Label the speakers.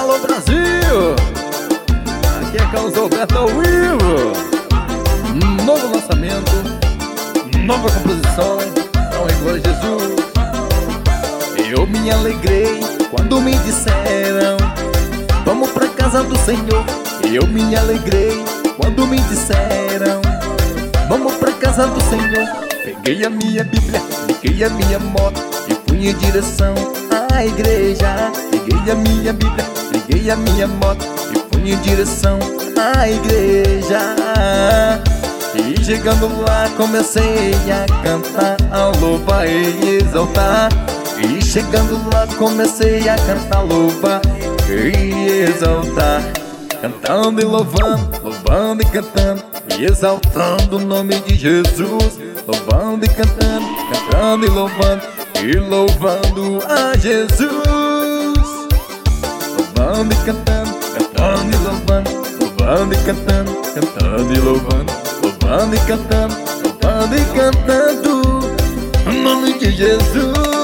Speaker 1: Alô Brasil, aqui é Carlos Alberto ao vivo. Novo lançamento, nova composição, ao glória a Jesus. Eu me alegrei quando me disseram: vamos pra casa do Senhor. Eu me alegrei quando me disseram: vamos pra casa do Senhor. Peguei a minha Bíblia, liguei a minha moto e fui em direção à igreja. Peguei a minha Bíblia, liguei a minha moto e fui em direção à igreja. E chegando lá comecei a cantar, a louvar e exaltar. E chegando lá comecei a cantar, louvar e exaltar. Cantando e louvando, louvando e cantando e exaltando o nome de Jesus. Louvando e cantando, cantando e louvando a Jesus. Louvando e cantando, cantando e louvando, louvando e cantando, cantando e louvando, louvando e cantando, louvando e cantando o nome de Jesus.